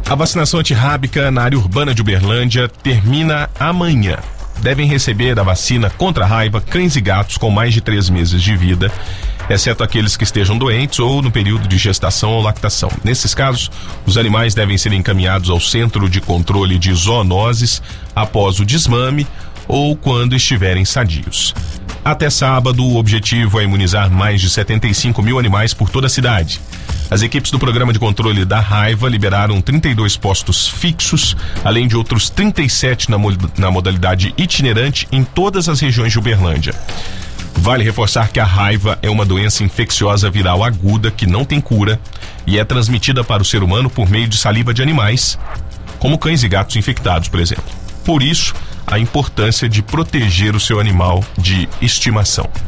A vacinação antirrábica na área urbana de Uberlândia termina amanhã. Devem receber a vacina contra a raiva cães e gatos com mais de 3 meses de vida, exceto aqueles que estejam doentes ou no período de gestação ou lactação. Nesses casos, os animais devem ser encaminhados ao Centro de Controle de Zoonoses após o desmame ou quando estiverem sadios. Até sábado, o objetivo é imunizar mais de 75 mil animais por toda a cidade. As equipes do Programa de Controle da Raiva liberaram 32 postos fixos, além de outros 37 na modalidade itinerante em todas as regiões de Uberlândia. Vale reforçar que a raiva é uma doença infecciosa viral aguda que não tem cura e é transmitida para o ser humano por meio de saliva de animais, como cães e gatos infectados, por exemplo. Por isso, a importância de proteger o seu animal de estimação.